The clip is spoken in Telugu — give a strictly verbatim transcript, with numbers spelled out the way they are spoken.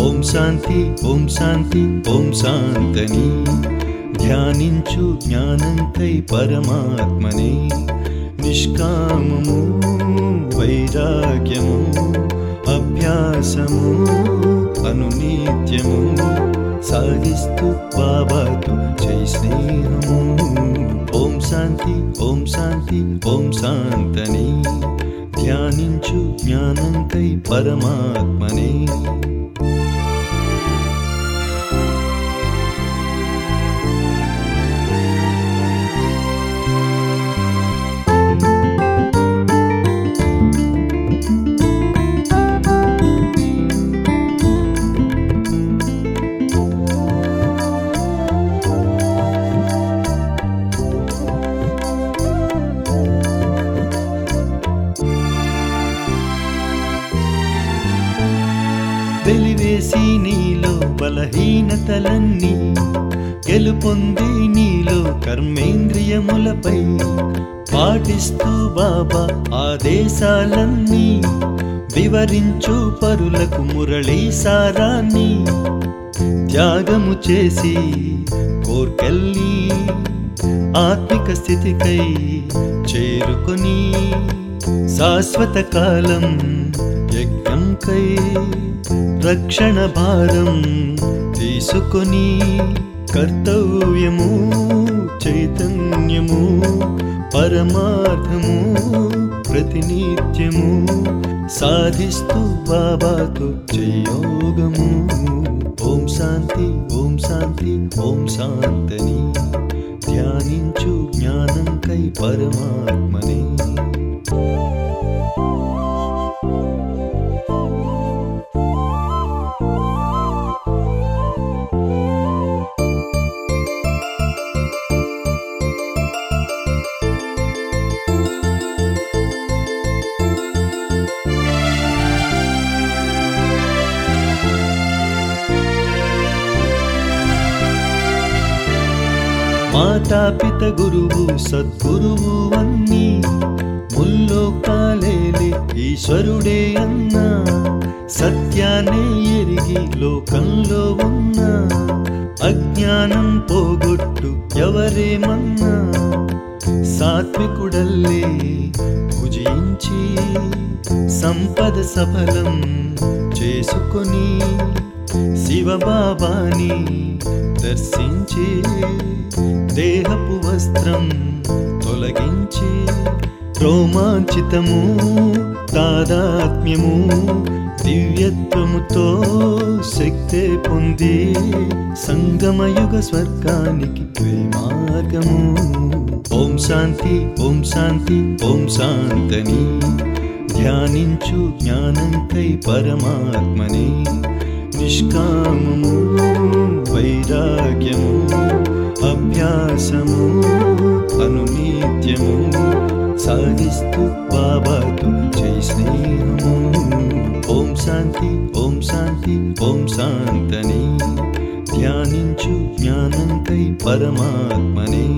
ఓం శాంతి ఓం శాంతి ఓం శాంతని ధ్యానించు జ్ఞానంకై పరమాత్మనే నిష్కామము వైరాగ్యము అభ్యాసము అనునిత్యము సాగిస్తూ బాబాతో జై స్నేహము ఓం శాంతి ఓం శాంతి ఓం శాంతని ధ్యానించు జ్ఞానంకై పరమాత్మనే వెలివేసి నీలో బలహీనతలన్నీ గెలుపొంది నీలో కర్మేంద్రియములపై పాటిస్తూ బాబా ఆదేశాలన్నీ వివరించు పరులకు మురళీ సారాన్ని త్యాగము చేసి కోర్కెల్లి ఆత్మిక స్థితికై చేరుకొని శాశ్వత కాలం యజ్ఞంకై రక్షణ భారం తీసుకొని కర్తవ్యము చైతన్యము పరమార్థము ప్రతినిత్యము సాధిస్తూ బాబాతో జయోగము ఓం శాంతి ఓం శాంతి ఓం శాంతని ధ్యానించు జ్ఞానంకై పరమాత్మనే మాతాపిత గురువు సద్గురువు అన్నీ ముల్లోకాలేలే ఈశ్వరుడే అన్నా సత్యాన్నే ఎరిగి లోకంలో ఉన్న అజ్ఞానం పోగొట్టు ఎవరేమన్నా సాత్వికుడల్లే భుజించి సంపద సఫలం చేసుకొని శివబాబాని దర్శించి దేహపు వస్త్రం తొలగించి రోమాంచితము తాదాత్మ్యము దివ్యత్వముతో శక్తే పొంది సంగమయుగ స్వర్గానికి మార్గము ఓం శాంతి ఓం శాంతి ఓం శాంతని ధ్యానించు జ్ఞానంకై పరమాత్మనే నిష్కామము వైరాగ్యము అభ్యాసము అనునిత్యము సాగిస్తూ బాబాతో జై స్నేహము ఓం శాంతి ఓం శాంతి ఓం శాంతని ధ్యానించు జ్ఞానంకై పరమాత్మనే